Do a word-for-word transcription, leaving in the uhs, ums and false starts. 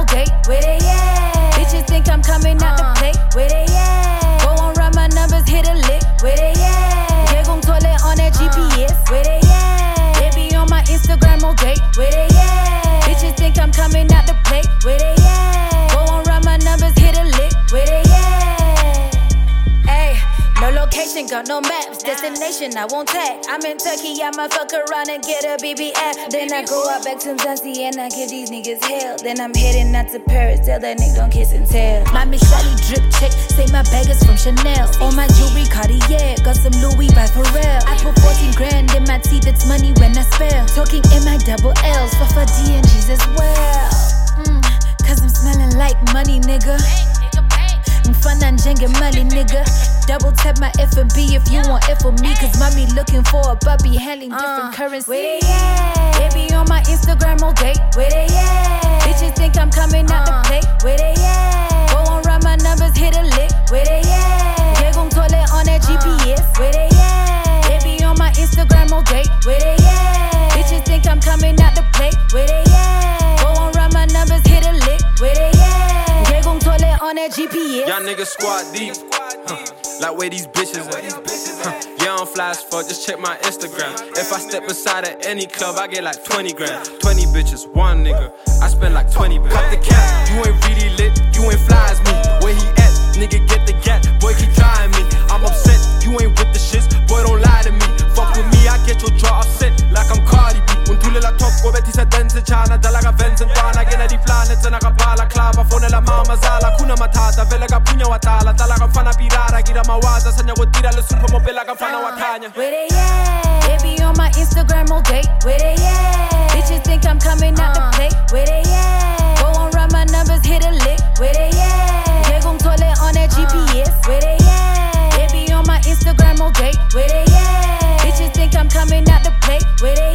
all day. Where they at? Bitches think I'm coming out the play. Where they at? Go on, run my numbers, hit a lick. Where they at? Yeah, gon' toilet on that G P S. Where they at? They be on my Instagram all day. Where they at? Bitches think I'm coming out the play. Where they at? Go on, run my numbers, hit a lick. Where they at? Ayy, no location, got no maps. Destination, I won't tag. I'm in Turkey, I'ma fuck around and get a B B app. Then I go out back to Zanzi and I give these niggas hell. Then I'm heading out to Paris, tell that nigga don't kiss and tell. My Miss Sally drip check, say my bag is from Chanel. All my jewelry Cartier, got some Louis by Pharrell. I put fourteen grand in my teeth, it's money when I spell. Talking in my double L's, for for D and G's as well. Mm, Cause I'm smelling like money, nigga. Mfana njenge mali, nigga. Double tap my F and B if you want F for me. Cause mommy looking for a puppy, handling different uh, currency. Where they at? They be on my Instagram all day. Where they at? Bitches think I'm coming out uh, the play. Where they at? Go on, run my numbers, hit a lick. Where they at? They gon' toilet on that G P S. Where they at? They be on my Instagram all day. Where they at? Bitches think I'm coming out the play. Where they at? Go on, run my numbers, hit a lick. Where they at? They gon' toilet on that G P S. Y'all niggas squad deep. Huh. Like where these bitches at? Huh. Yeah, I'm fly as fuck, just check my Instagram. If I step aside at any club, I get like twenty grand. twenty bitches, one nigga, I spend like twenty bands. Cut the cap, you ain't really lit, you ain't fly as me. Where he at? Nigga get the gat, boy keep trying me. I'm upset, you ain't with the shits, boy don't lie to me. Fuck with me, I get your jaw offset like I'm Cardi B. Untule la top, go beti sa dance chana, dalaga Vincent Pana, gena di planets and akapala klava, phone la mama zala, kuna matata, vela ka punya watala, dalaga fana pirara, gira mawaza, sanya wotira le super mobile ka fana watanya. Where they at? They be on my Instagram all day. Where they at? Bitches think I'm coming out the play. Where they at? Go on, run my numbers, hit a lick. Where they at? They gon' toilet on that G P S. Where they at? They be on my Instagram all day. Where they at? Bitches think I'm coming out the play. Where they